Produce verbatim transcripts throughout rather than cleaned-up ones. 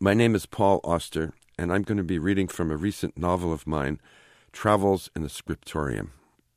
My name is Paul Auster, and I'm going to be reading from a recent novel of mine, Travels in the Scriptorium.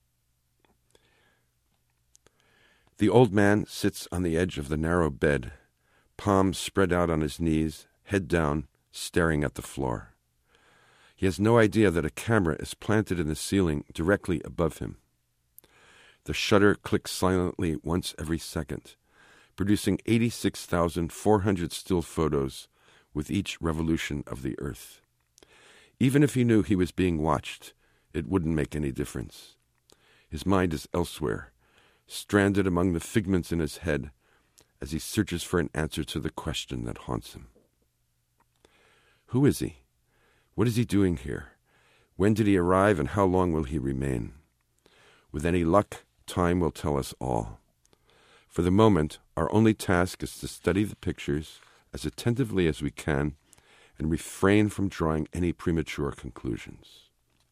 The old man sits on the edge of the narrow bed, palms spread out on his knees, head down, staring at the floor. He has no idea that a camera is planted in the ceiling directly above him. The shutter clicks silently once every second, producing eighty-six thousand four hundred still photos with each revolution of the earth. Even if he knew he was being watched, it wouldn't make any difference. His mind is elsewhere, stranded among the figments in his head as he searches for an answer to the question that haunts him. Who is he? What is he doing here? When did he arrive, and how long will he remain? With any luck, time will tell us all. For the moment, our only task is to study the pictures as attentively as we can and refrain from drawing any premature conclusions.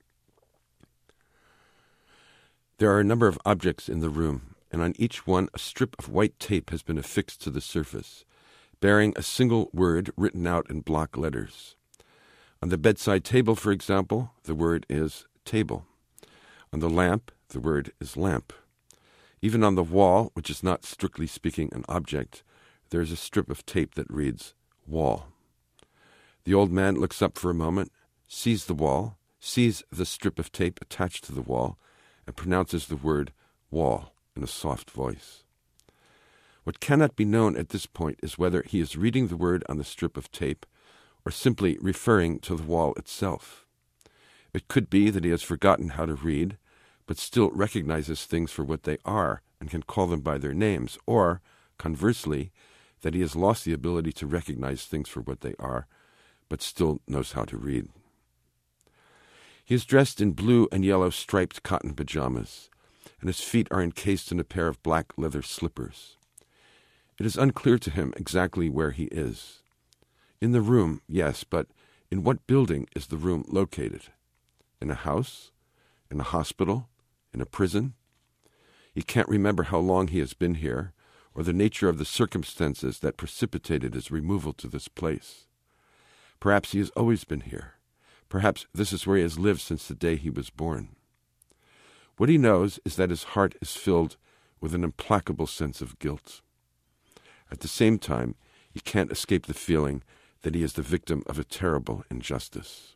There are a number of objects in the room, and on each one a strip of white tape has been affixed to the surface, bearing a single word written out in block letters. On the bedside table, for example, the word is table. On the lamp, the word is lamp. Even on the wall, which is not strictly speaking an object, there is a strip of tape that reads wall. The old man looks up for a moment, sees the wall, sees the strip of tape attached to the wall, and pronounces the word wall in a soft voice. What cannot be known at this point is whether he is reading the word on the strip of tape or simply referring to the wall itself. It could be that he has forgotten how to read, but still recognizes things for what they are and can call them by their names, or, conversely, that he has lost the ability to recognize things for what they are, but still knows how to read. He is dressed in blue and yellow striped cotton pajamas, and his feet are encased in a pair of black leather slippers. It is unclear to him exactly where he is. In the room, yes, but in what building is the room located? In a house? In a hospital? In a prison? He can't remember how long he has been here, or the nature of the circumstances that precipitated his removal to this place. Perhaps he has always been here. Perhaps this is where he has lived since the day he was born. What he knows is that his heart is filled with an implacable sense of guilt. At the same time, he can't escape the feeling that he is the victim of a terrible injustice.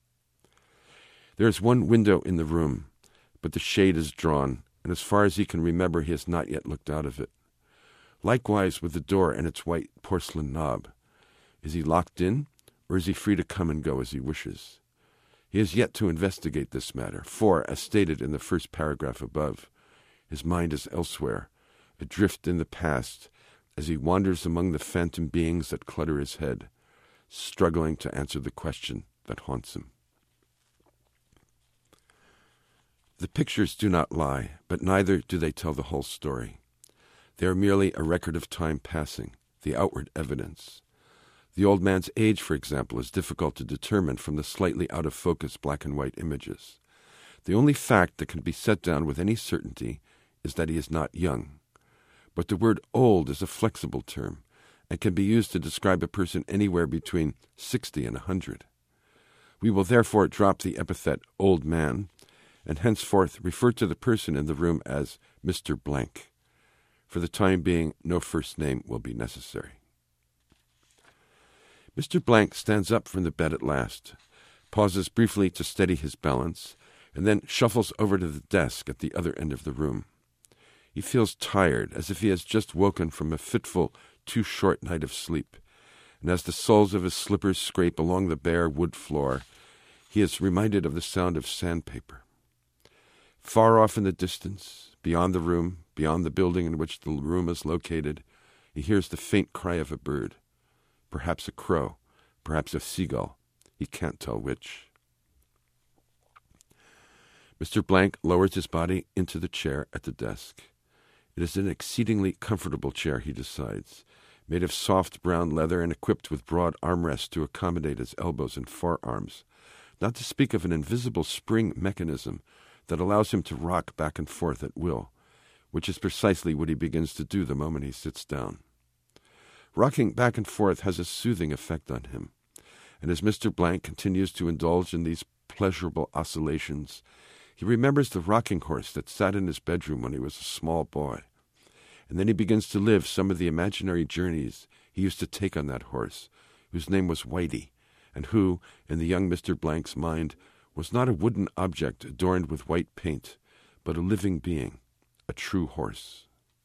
There is one window in the room, but the shade is drawn, and as far as he can remember, he has not yet looked out of it. Likewise with the door and its white porcelain knob. Is he locked in, or is he free to come and go as he wishes? He has yet to investigate this matter, for, as stated in the first paragraph above, his mind is elsewhere, adrift in the past, as he wanders among the phantom beings that clutter his head, struggling to answer the question that haunts him. The pictures do not lie, but neither do they tell the whole story. They are merely a record of time passing, the outward evidence. The old man's age, for example, is difficult to determine from the slightly out-of-focus black and white images. The only fact that can be set down with any certainty is that he is not young. But the word old is a flexible term, and can be used to describe a person anywhere between sixty and a hundred. We will therefore drop the epithet old man, and henceforth refer to the person in the room as Mister Blank. For the time being, no first name will be necessary. Mister Blank stands up from the bed at last, pauses briefly to steady his balance, and then shuffles over to the desk at the other end of the room. He feels tired, as if he has just woken from a fitful, too short night of sleep, and as the soles of his slippers scrape along the bare wood floor, he is reminded of the sound of sandpaper. Far off in the distance, beyond the room, beyond the building in which the room is located, he hears the faint cry of a bird. Perhaps a crow, perhaps a seagull. He can't tell which. Mister Blank lowers his body into the chair at the desk. It is an exceedingly comfortable chair, he decides, made of soft brown leather and equipped with broad armrests to accommodate his elbows and forearms, not to speak of an invisible spring mechanism that allows him to rock back and forth at will, which is precisely what he begins to do the moment he sits down. Rocking back and forth has a soothing effect on him. and as Mister Blank continues to indulge in these pleasurable oscillations, he remembers the rocking horse that sat in his bedroom when he was a small boy. And then he begins to live some of the imaginary journeys he used to take on that horse, whose name was Whitey, and who, in the young Mister Blank's mind, was not a wooden object adorned with white paint, but a living being, a true horse.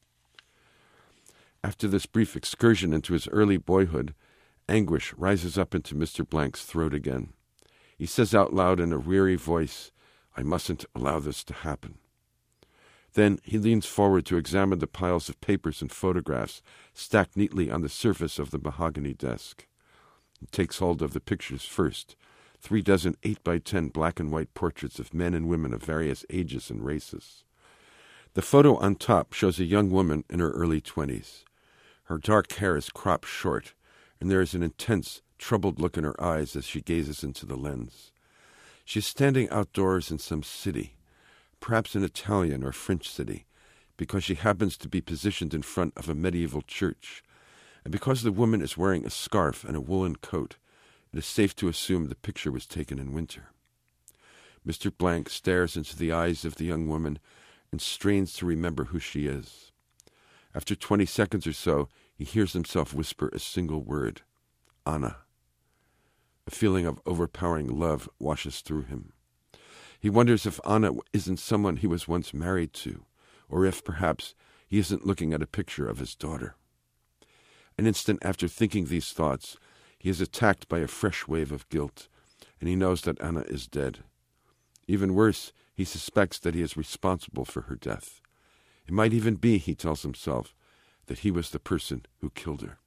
After this brief excursion into his early boyhood, anguish rises up into Mister Blank's throat again. He says out loud in a weary voice, "I mustn't allow this to happen." Then he leans forward to examine the piles of papers and photographs stacked neatly on the surface of the mahogany desk. He takes hold of the pictures first, three dozen eight by ten black and white portraits of men and women of various ages and races. The photo on top shows a young woman in her early twenties. Her dark hair is cropped short, and there is an intense, troubled look in her eyes as she gazes into the lens. She is standing outdoors in some city, perhaps an Italian or French city, because she happens to be positioned in front of a medieval church, and because the woman is wearing a scarf and a woolen coat, it is safe to assume the picture was taken in winter. Mister Blank stares into the eyes of the young woman and strains to remember who she is. After twenty seconds or so, he hears himself whisper a single word, Anna. A feeling of overpowering love washes through him. He wonders if Anna isn't someone he was once married to, or if, perhaps, he isn't looking at a picture of his daughter. An instant after thinking these thoughts, he is attacked by a fresh wave of guilt, and he knows that Anna is dead. Even worse, he suspects that he is responsible for her death. It might even be, he tells himself, that he was the person who killed her.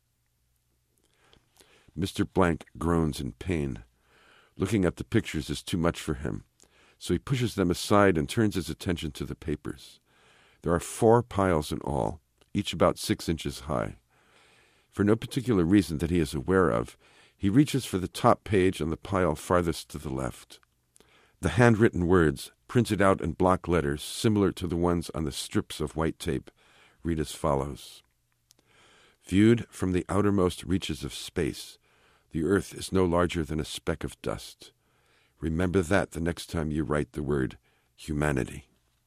Mister Blank groans in pain. Looking at the pictures is too much for him, so he pushes them aside and turns his attention to the papers. There are four piles in all, each about six inches high. For no particular reason that he is aware of, he reaches for the top page on the pile farthest to the left. The handwritten words, printed out in block letters similar to the ones on the strips of white tape, read as follows. Viewed from the outermost reaches of space, the earth is no larger than a speck of dust. Remember that the next time you write the word humanity.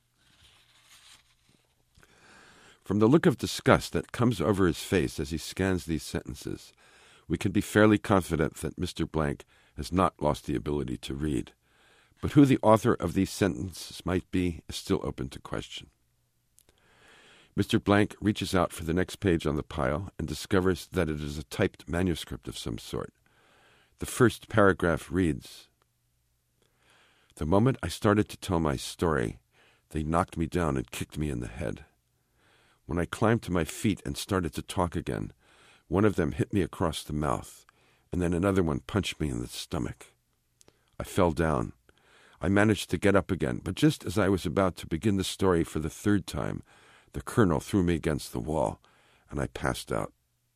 From the look of disgust that comes over his face as he scans these sentences, we can be fairly confident that Mister Blank has not lost the ability to read. But who the author of these sentences might be is still open to question. Mister Blank reaches out for the next page on the pile and discovers that it is a typed manuscript of some sort. The first paragraph reads, The moment I started to tell my story, they knocked me down and kicked me in the head. When I climbed to my feet and started to talk again, one of them hit me across the mouth, and then another one punched me in the stomach. I fell down. I managed to get up again, but just as I was about to begin the story for the third time, the colonel threw me against the wall, and I passed out.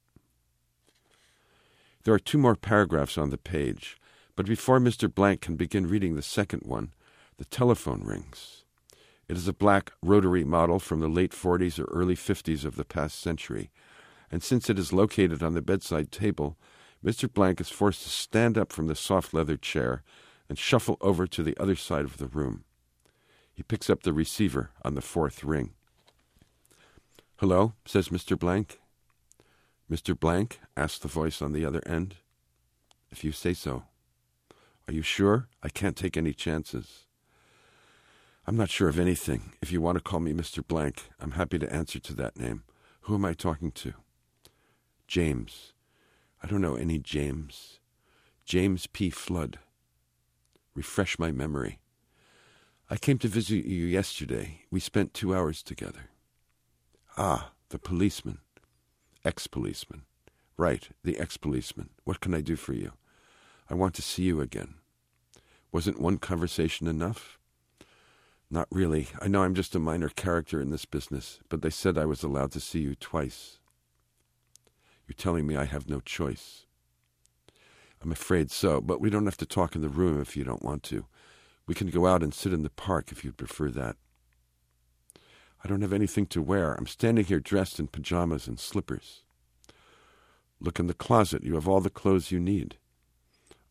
There are two more paragraphs on the page, but before Mister Blank can begin reading the second one, the telephone rings. It is a black rotary model from the late forties or early fifties of the past century, and since it is located on the bedside table, Mister Blank is forced to stand up from the soft leather chair and shuffle over to the other side of the room. He picks up the receiver on the fourth ring. Hello, says Mister Blank. Mister Blank, asks the voice on the other end. If you say so. Are you sure? I can't take any chances. I'm not sure of anything. If you want to call me Mister Blank, I'm happy to answer to that name. Who am I talking to? James. I don't know any James. James P. Flood. Refresh my memory. I came to visit you yesterday. We spent two hours together. Ah, the policeman. Ex-policeman. Right, the ex-policeman. What can I do for you? I want to see you again. Wasn't one conversation enough? Not really. I know I'm just a minor character in this business, but they said I was allowed to see you twice. You're telling me I have no choice. I'm afraid so, but we don't have to talk in the room if you don't want to. We can go out and sit in the park if you'd prefer that. I don't have anything to wear. I'm standing here dressed in pajamas and slippers. Look in the closet. You have all the clothes you need.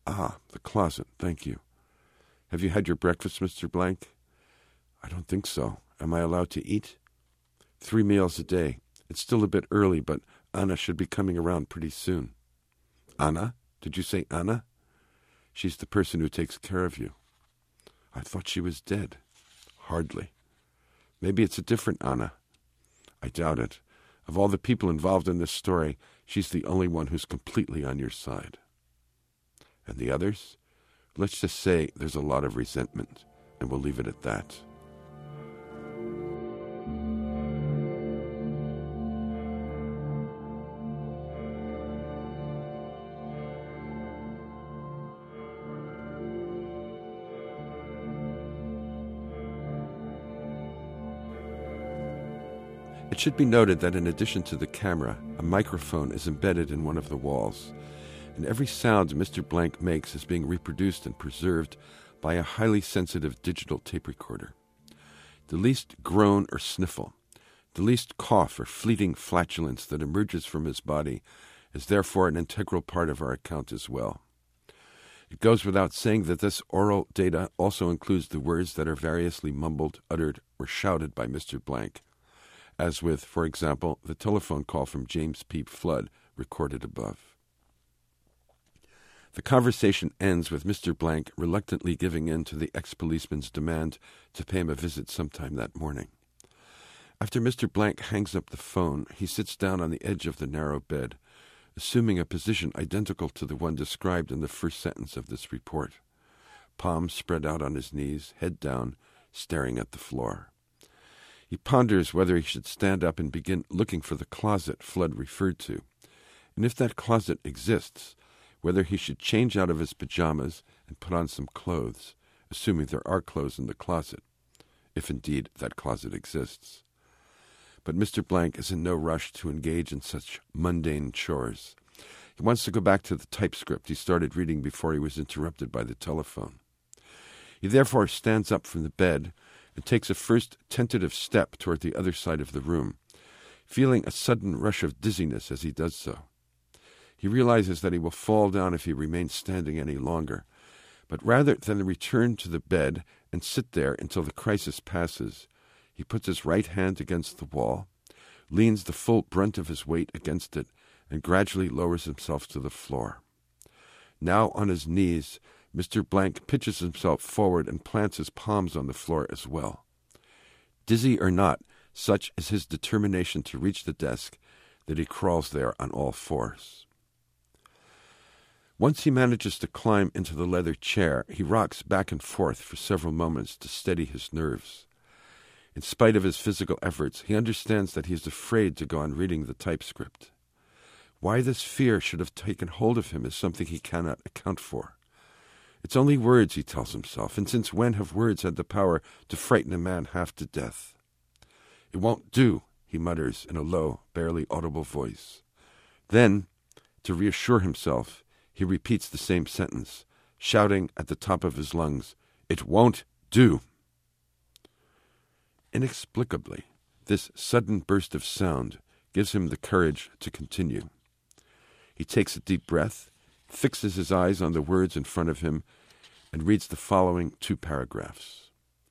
Ah, the closet, thank you. Have you had your breakfast, Mister Blank? I don't think so. Am I allowed to eat? Three meals a day. It's still a bit early, but Anna should be coming around pretty soon. Anna? Did you say Anna? She's the person who takes care of you. I thought she was dead. Hardly. Maybe it's a different Anna. I doubt it. Of all the people involved in this story, she's the only one who's completely on your side. And the others? Let's just say there's a lot of resentment, and we'll leave it at that. It should be noted that in addition to the camera, a microphone is embedded in one of the walls, and every sound Mister Blank makes is being reproduced and preserved by a highly sensitive digital tape recorder. The least groan or sniffle, the least cough or fleeting flatulence that emerges from his body is therefore an integral part of our account as well. It goes without saying that this oral data also includes the words that are variously mumbled, uttered, or shouted by Mister Blank, as with, for example, the telephone call from James P. Flood, recorded above. The conversation ends with Mister Blank reluctantly giving in to the ex-policeman's demand to pay him a visit sometime that morning. After Mister Blank hangs up the phone, he sits down on the edge of the narrow bed, assuming a position identical to the one described in the first sentence of this report. Palms spread out on his knees, head down, staring at the floor. He ponders whether he should stand up and begin looking for the closet Flood referred to, and if that closet exists, whether he should change out of his pajamas and put on some clothes, assuming there are clothes in the closet, if indeed that closet exists. But Mister Blank is in no rush to engage in such mundane chores. He wants to go back to the typescript he started reading before he was interrupted by the telephone. He therefore stands up from the bed and takes a first tentative step toward the other side of the room, feeling a sudden rush of dizziness as he does so. He realizes that he will fall down if he remains standing any longer, but rather than return to the bed and sit there until the crisis passes, he puts his right hand against the wall, leans the full brunt of his weight against it, and gradually lowers himself to the floor. Now on his knees, Mister Blank pitches himself forward and plants his palms on the floor as well. Dizzy or not, such is his determination to reach the desk that he crawls there on all fours. Once he manages to climb into the leather chair, he rocks back and forth for several moments to steady his nerves. In spite of his physical efforts, he understands that he is afraid to go on reading the typescript. Why this fear should have taken hold of him is something he cannot account for. It's only words, he tells himself, and since when have words had the power to frighten a man half to death? It won't do, he mutters in a low, barely audible voice. Then, to reassure himself, he repeats the same sentence, shouting at the top of his lungs, "It won't do!" Inexplicably, this sudden burst of sound gives him the courage to continue. He takes a deep breath, fixes his eyes on the words in front of him, and reads the following two paragraphs.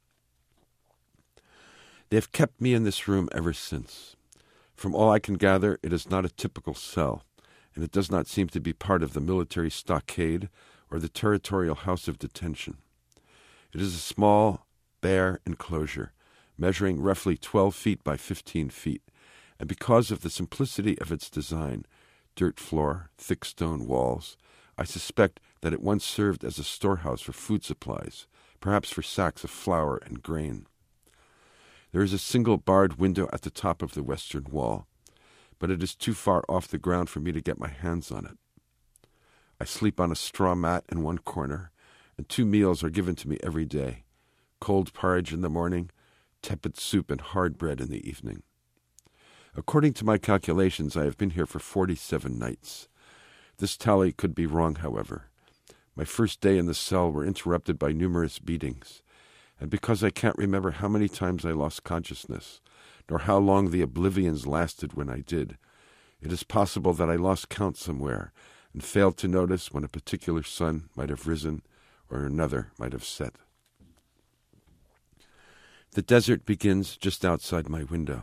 They have kept me in this room ever since. From all I can gather, it is not a typical cell, and it does not seem to be part of the military stockade or the territorial house of detention. It is a small, bare enclosure, measuring roughly twelve feet by fifteen feet, and because of the simplicity of its design, dirt floor, thick stone walls, I suspect that it once served as a storehouse for food supplies, perhaps for sacks of flour and grain. There is a single barred window at the top of the western wall, but it is too far off the ground for me to get my hands on it. I sleep on a straw mat in one corner, and two meals are given to me every day, cold porridge in the morning, tepid soup and hard bread in the evening. According to my calculations, I have been here for forty-seven nights. This tally could be wrong, however. My first day in the cell were interrupted by numerous beatings, and because I can't remember how many times I lost consciousness, nor how long the oblivions lasted when I did, it is possible that I lost count somewhere, and failed to notice when a particular sun might have risen or another might have set. The desert begins just outside my window.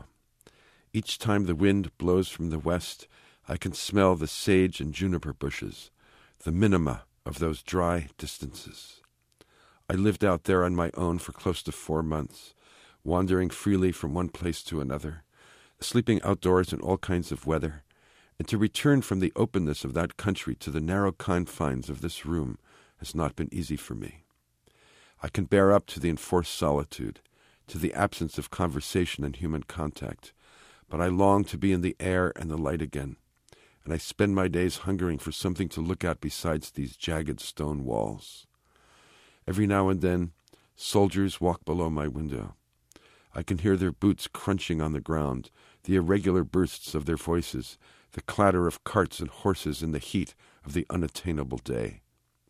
Each time the wind blows from the west, I can smell the sage and juniper bushes, the minima of those dry distances. I lived out there on my own for close to four months, wandering freely from one place to another, sleeping outdoors in all kinds of weather, and to return from the openness of that country to the narrow confines of this room has not been easy for me. I can bear up to the enforced solitude, to the absence of conversation and human contact, but I long to be in the air and the light again, and I spend my days hungering for something to look at besides these jagged stone walls. Every now and then, soldiers walk below my window. I can hear their boots crunching on the ground, the irregular bursts of their voices, the clatter of carts and horses in the heat of the unattainable day.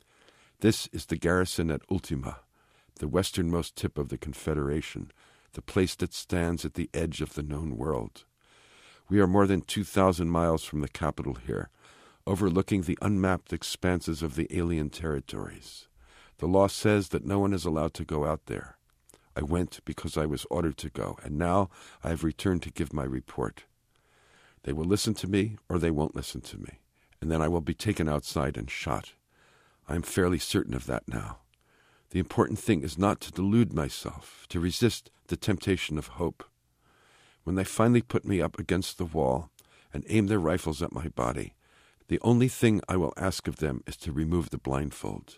This is the garrison at Ultima, the westernmost tip of the Confederation, the place that stands at the edge of the known world. We are more than two thousand miles from the capital here, overlooking the unmapped expanses of the alien territories. The law says that no one is allowed to go out there. I went because I was ordered to go, and now I have returned to give my report. They will listen to me or they won't listen to me, and then I will be taken outside and shot. I am fairly certain of that now. The important thing is not to delude myself, to resist the temptation of hope. When they finally put me up against the wall and aim their rifles at my body, the only thing I will ask of them is to remove the blindfold.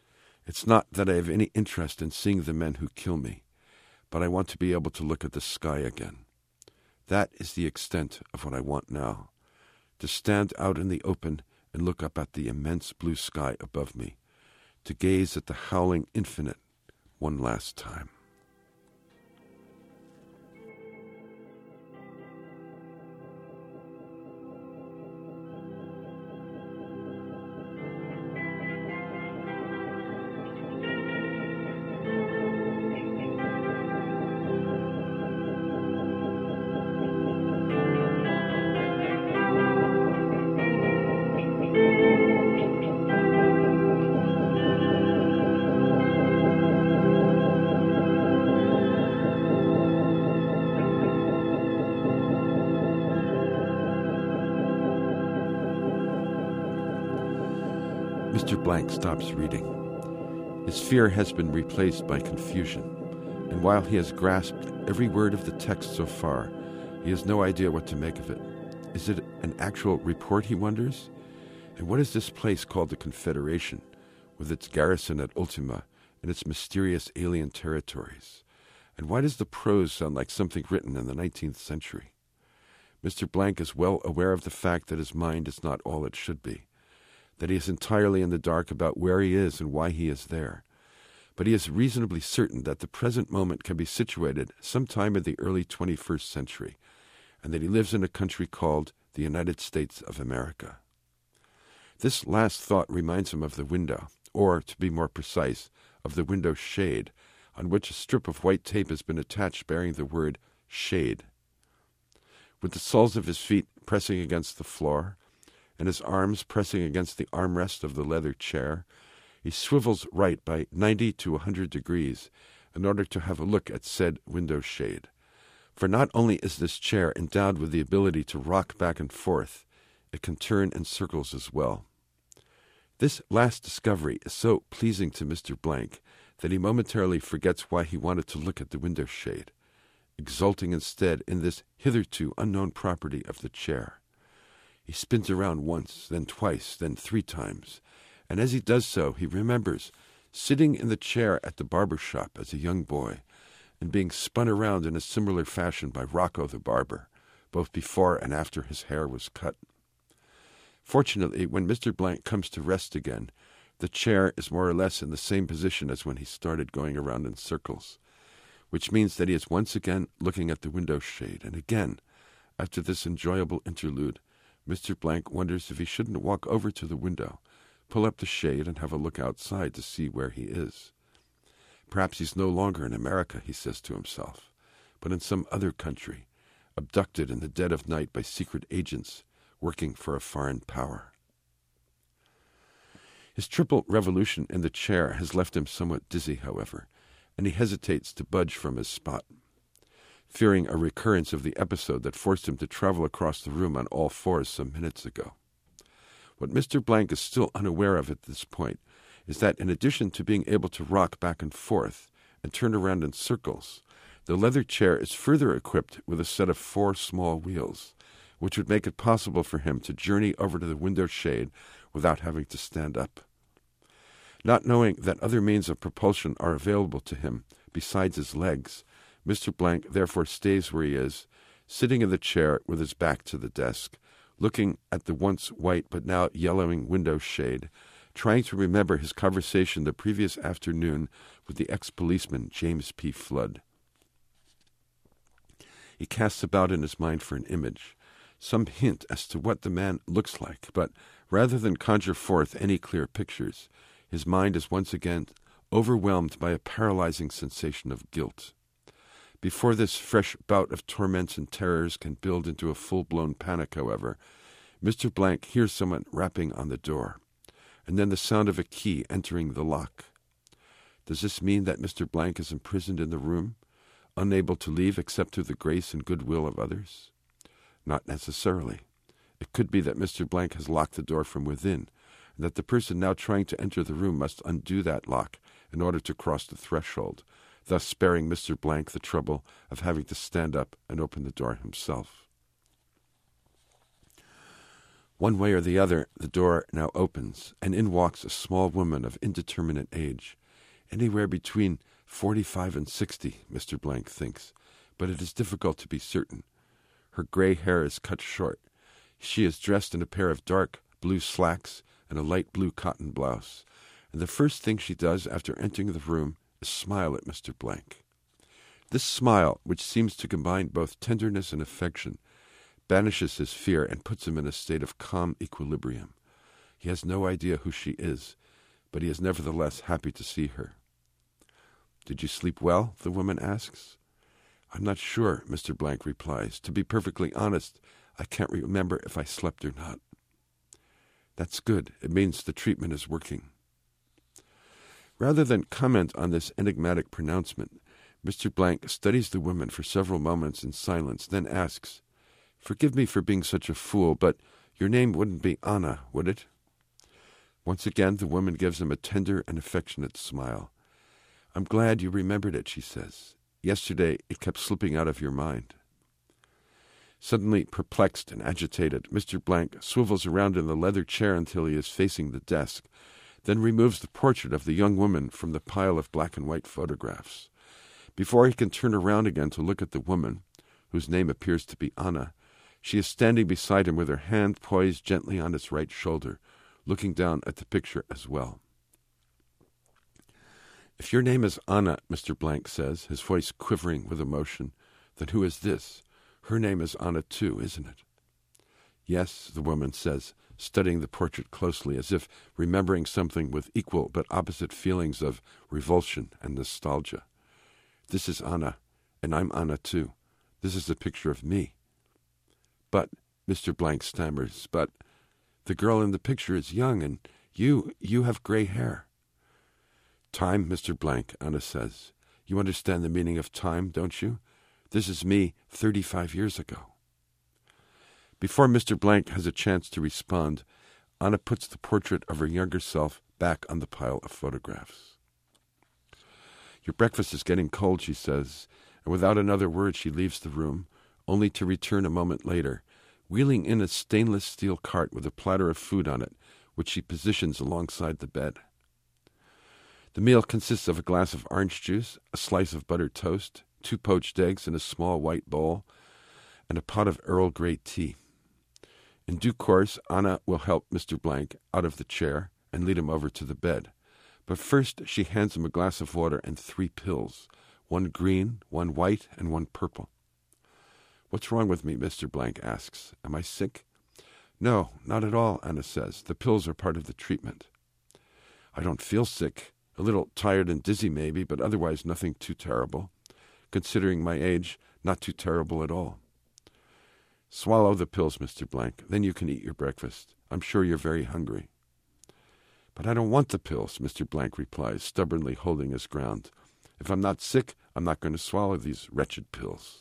It's not that I have any interest in seeing the men who kill me, but I want to be able to look at the sky again. That is the extent of what I want now, to stand out in the open and look up at the immense blue sky above me, to gaze at the howling infinite one last time. Mister Blank stops reading. His fear has been replaced by confusion, and while he has grasped every word of the text so far, he has no idea what to make of it. Is it an actual report, he wonders? And what is this place called the Confederation, with its garrison at Ultima and its mysterious alien territories? And why does the prose sound like something written in the nineteenth century? Mister Blank is well aware of the fact that his mind is not all it should be, that he is entirely in the dark about where he is and why he is there. But he is reasonably certain that the present moment can be situated sometime in the early twenty-first century, and that he lives in a country called the United States of America. This last thought reminds him of the window, or, to be more precise, of the window shade, on which a strip of white tape has been attached bearing the word shade. With the soles of his feet pressing against the floor, and his arms pressing against the armrest of the leather chair, he swivels right by ninety to a hundred degrees in order to have a look at said window shade. For not only is this chair endowed with the ability to rock back and forth, it can turn in circles as well. This last discovery is so pleasing to Mister Blank that he momentarily forgets why he wanted to look at the window shade, exulting instead in this hitherto unknown property of the chair. He spins around once, then twice, then three times, and as he does so, he remembers sitting in the chair at the barber shop as a young boy and being spun around in a similar fashion by Rocco the barber, both before and after his hair was cut. Fortunately, when Mister Blank comes to rest again, the chair is more or less in the same position as when he started going around in circles, which means that he is once again looking at the window shade, and again, after this enjoyable interlude, Mister Blank wonders if he shouldn't walk over to the window, pull up the shade, and have a look outside to see where he is. Perhaps he's no longer in America, he says to himself, but in some other country, abducted in the dead of night by secret agents working for a foreign power. His triple revolution in the chair has left him somewhat dizzy, however, and he hesitates to budge from his spot, fearing a recurrence of the episode that forced him to travel across the room on all fours some minutes ago. What Mister Blank is still unaware of at this point is that in addition to being able to rock back and forth and turn around in circles, the leather chair is further equipped with a set of four small wheels, which would make it possible for him to journey over to the window shade without having to stand up. Not knowing that other means of propulsion are available to him besides his legs, Mister Blank therefore stays where he is, sitting in the chair with his back to the desk, looking at the once white but now yellowing window shade, trying to remember his conversation the previous afternoon with the ex-policeman James P. Flood. He casts about in his mind for an image, some hint as to what the man looks like, but rather than conjure forth any clear pictures, his mind is once again overwhelmed by a paralyzing sensation of guilt. Before this fresh bout of torments and terrors can build into a full-blown panic, however, Mister Blank hears someone rapping on the door, and then the sound of a key entering the lock. Does this mean that Mister Blank is imprisoned in the room, unable to leave except through the grace and goodwill of others? Not necessarily. It could be that Mister Blank has locked the door from within, and that the person now trying to enter the room must undo that lock in order to cross the threshold, thus sparing Mister Blank the trouble of having to stand up and open the door himself. One way or the other, the door now opens, and in walks a small woman of indeterminate age, anywhere between forty-five and sixty, Mister Blank thinks, but it is difficult to be certain. Her gray hair is cut short. She is dressed in a pair of dark blue slacks and a light blue cotton blouse, and the first thing she does after entering the room is smile at Mister Blank. This smile, which seems to combine both tenderness and affection, banishes his fear and puts him in a state of calm equilibrium. He has no idea who she is, but he is nevertheless happy to see her. "Did you sleep well?" the woman asks. "I'm not sure," Mister Blank replies. "To be perfectly honest, I can't remember if I slept or not." "That's good. It means the treatment is working." Rather than comment on this enigmatic pronouncement, Mister Blank studies the woman for several moments in silence, then asks, "Forgive me for being such a fool, but your name wouldn't be Anna, would it?" Once again, the woman gives him a tender and affectionate smile. "I'm glad you remembered it," she says. "Yesterday it kept slipping out of your mind." Suddenly perplexed and agitated, Mister Blank swivels around in the leather chair until he is facing the desk, then removes the portrait of the young woman from the pile of black and white photographs. Before he can turn around again to look at the woman, whose name appears to be Anna, she is standing beside him with her hand poised gently on his right shoulder, looking down at the picture as well. "If your name is Anna," Mister Blank says, his voice quivering with emotion, "then who is this? Her name is Anna too, isn't it?" "Yes," the woman says, studying the portrait closely, as if remembering something with equal but opposite feelings of revulsion and nostalgia. "This is Anna, and I'm Anna too. This is a picture of me." "But," Mister Blank stammers, "but the girl in the picture is young, and you, you have gray hair." "Time, Mister Blank," Anna says. "You understand the meaning of time, don't you? This is me thirty-five years ago." Before Mister Blank has a chance to respond, Anna puts the portrait of her younger self back on the pile of photographs. "Your breakfast is getting cold," she says, and without another word she leaves the room, only to return a moment later, wheeling in a stainless steel cart with a platter of food on it, which she positions alongside the bed. The meal consists of a glass of orange juice, a slice of buttered toast, two poached eggs in a small white bowl, and a pot of Earl Grey tea. In due course, Anna will help Mister Blank out of the chair and lead him over to the bed. But first she hands him a glass of water and three pills, one green, one white, and one purple. "What's wrong with me?" Mister Blank asks. "Am I sick?" "No, not at all," Anna says. "The pills are part of the treatment." "I don't feel sick. A little tired and dizzy maybe, but otherwise nothing too terrible. Considering my age, not too terrible at all." "Swallow the pills, Mister Blank. Then you can eat your breakfast. I'm sure you're very hungry." But I don't want the pills, Mister Blank replies, stubbornly holding his ground. If I'm not sick, I'm not going to swallow these wretched pills.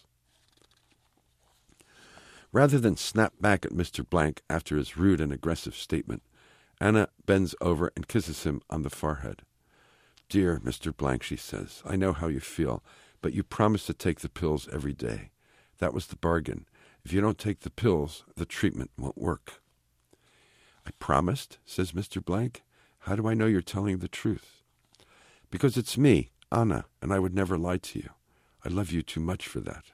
Rather than snap back at Mister Blank after his rude and aggressive statement, Anna bends over and kisses him on the forehead. Dear Mister Blank, she says, I know how you feel, but you promised to take the pills every day. That was the bargain. If you don't take the pills, the treatment won't work. I promised, says Mister Blank. How do I know you're telling the truth? Because it's me, Anna, and I would never lie to you. I love you too much for that.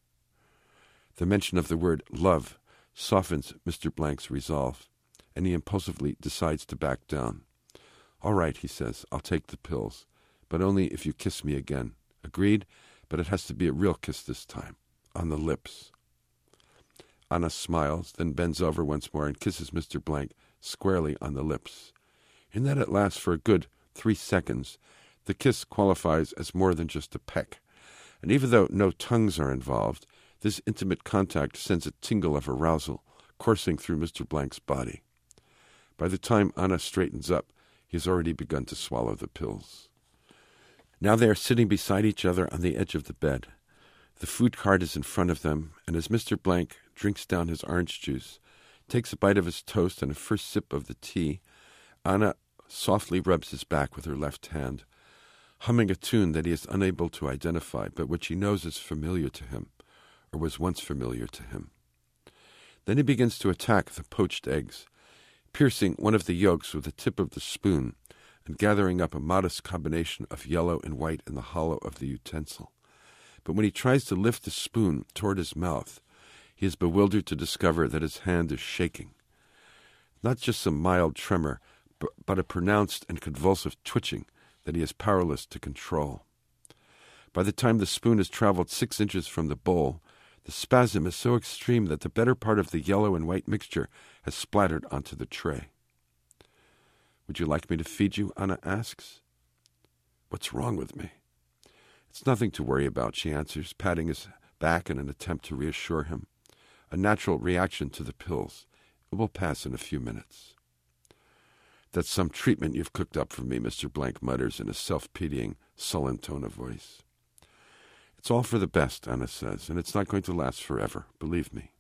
The mention of the word love softens Mister Blank's resolve, and he impulsively decides to back down. All right, he says, I'll take the pills, but only if you kiss me again. Agreed, but it has to be a real kiss this time, on the lips. Anna smiles, then bends over once more and kisses Mister Blank squarely on the lips. In that it lasts for a good three seconds, the kiss qualifies as more than just a peck, and even though no tongues are involved, this intimate contact sends a tingle of arousal coursing through Mister Blank's body. By the time Anna straightens up, he has already begun to swallow the pills. Now they are sitting beside each other on the edge of the bed. The food cart is in front of them, and as Mister Blank drinks down his orange juice, takes a bite of his toast and a first sip of the tea, Anna softly rubs his back with her left hand, humming a tune that he is unable to identify, but which he knows is familiar to him, or was once familiar to him. Then he begins to attack the poached eggs, piercing one of the yolks with the tip of the spoon and gathering up a modest combination of yellow and white in the hollow of the utensil. But when he tries to lift the spoon toward his mouth, he is bewildered to discover that his hand is shaking. Not just some mild tremor, but a pronounced and convulsive twitching that he is powerless to control. By the time the spoon has traveled six inches from the bowl, the spasm is so extreme that the better part of the yellow and white mixture has splattered onto the tray. Would you like me to feed you? Anna asks. What's wrong with me? It's nothing to worry about, she answers, patting his back in an attempt to reassure him. A natural reaction to the pills. It will pass in a few minutes. That's some treatment you've cooked up for me, Mister Blank mutters in a self-pitying, sullen tone of voice. It's all for the best, Anna says, and it's not going to last forever, believe me.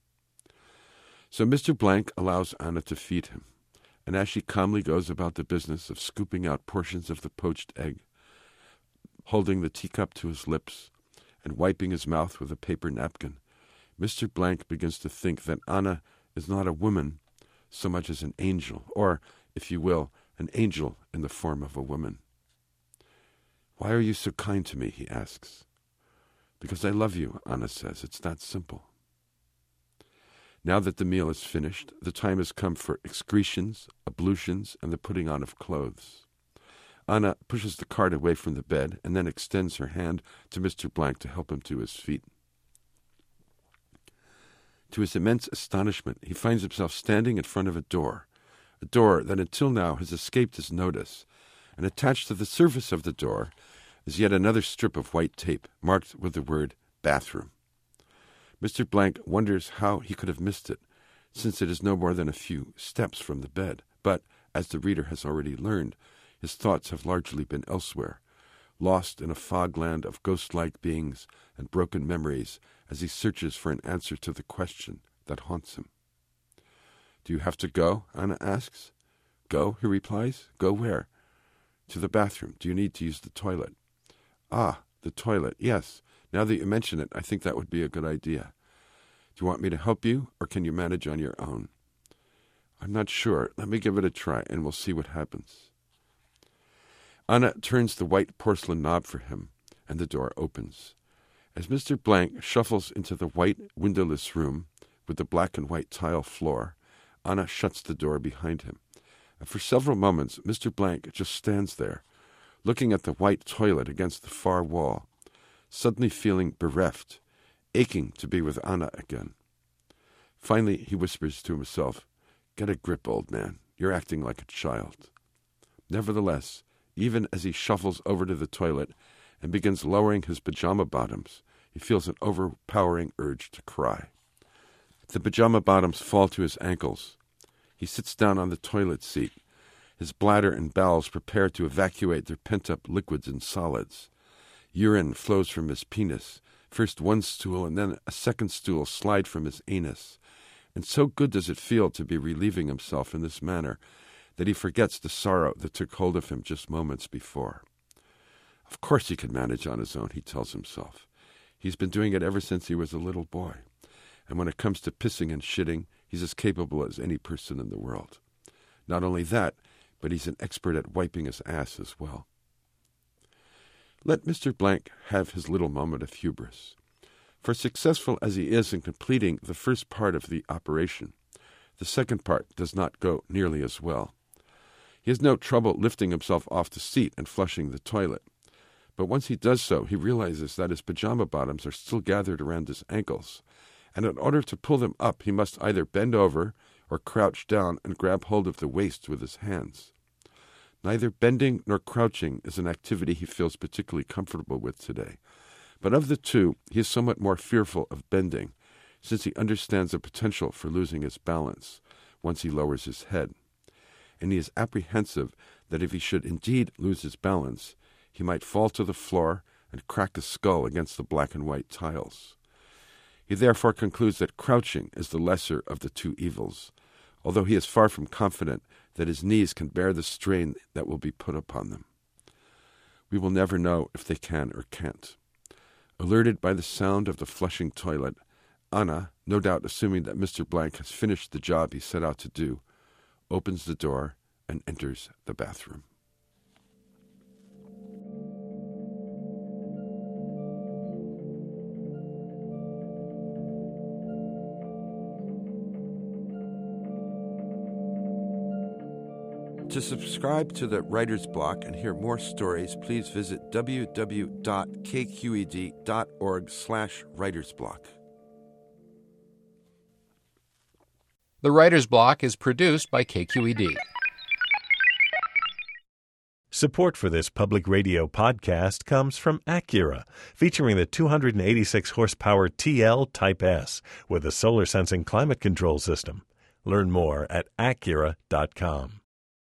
So Mister Blank allows Anna to feed him, and as she calmly goes about the business of scooping out portions of the poached egg, holding the teacup to his lips, and wiping his mouth with a paper napkin, Mister Blank begins to think that Anna is not a woman so much as an angel, or, if you will, an angel in the form of a woman. Why are you so kind to me, he asks. Because I love you, Anna says. It's that simple. Now that the meal is finished, the time has come for excretions, ablutions, and the putting on of clothes. Anna pushes the cart away from the bed and then extends her hand to Mister Blank to help him to his feet. To his immense astonishment, he finds himself standing in front of a door, a door that until now has escaped his notice, and attached to the surface of the door is yet another strip of white tape marked with the word bathroom. Mister Blank wonders how he could have missed it, since it is no more than a few steps from the bed, but, as the reader has already learned, his thoughts have largely been elsewhere, lost in a fog-land of ghost-like beings and broken memories as he searches for an answer to the question that haunts him. Do you have to go? Anna asks. Go, he replies. Go where? To the bathroom. Do you need to use the toilet? Ah, the toilet, yes. Now that you mention it, I think that would be a good idea. Do you want me to help you, or can you manage on your own? I'm not sure. Let me give it a try, and we'll see what happens. Anna turns the white porcelain knob for him, and the door opens. As Mister Blank shuffles into the white, windowless room with the black and white tile floor, Anna shuts the door behind him. And for several moments, Mister Blank just stands there, looking at the white toilet against the far wall, suddenly feeling bereft, aching to be with Anna again. Finally, he whispers to himself, Get a grip, old man. You're acting like a child. Nevertheless, even as he shuffles over to the toilet and begins lowering his pajama bottoms, he feels an overpowering urge to cry. The pajama bottoms fall to his ankles. He sits down on the toilet seat, His bladder and bowels prepare to evacuate their pent-up liquids and solids. Urine flows from his penis. First one stool and then a second stool slide from his anus. And so good does it feel to be relieving himself in this manner that he forgets the sorrow that took hold of him just moments before. Of course he can manage on his own, he tells himself. He's been doing it ever since he was a little boy. And when it comes to pissing and shitting, he's as capable as any person in the world. Not only that, but he's an expert at wiping his ass as well. Let Mister Blank have his little moment of hubris. For successful as he is in completing the first part of the operation, the second part does not go nearly as well. He has no trouble lifting himself off the seat and flushing the toilet. But once he does so, he realizes that his pajama bottoms are still gathered around his ankles, and in order to pull them up, he must either bend over or crouch down and grab hold of the waist with his hands. Neither bending nor crouching is an activity he feels particularly comfortable with today. But of the two, he is somewhat more fearful of bending, since he understands the potential for losing his balance once he lowers his head. And he is apprehensive that if he should indeed lose his balance, he might fall to the floor and crack his skull against the black and white tiles. He therefore concludes that crouching is the lesser of the two evils, although he is far from confident that his knees can bear the strain that will be put upon them. We will never know if they can or can't. Alerted by the sound of the flushing toilet, Anna, no doubt assuming that Mister Blank has finished the job he set out to do, opens the door and enters the bathroom. To subscribe to the Writer's Block and hear more stories, please visit w w w dot k q e d dot org slash writersblock. The Writer's Block is produced by K Q E D. Support for this public radio podcast comes from Acura, featuring the two hundred eighty-six horsepower T L Type S with a solar sensing climate control system. Learn more at acura dot com.